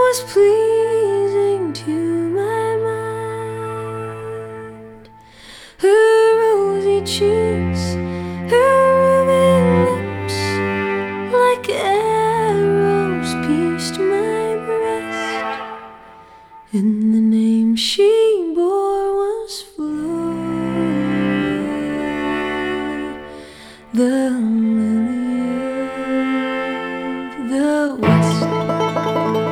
was pleasing to my mind. Her rosy cheeks, her ruby lips, like arrows pierced my breast, and the name she bore was Flora, the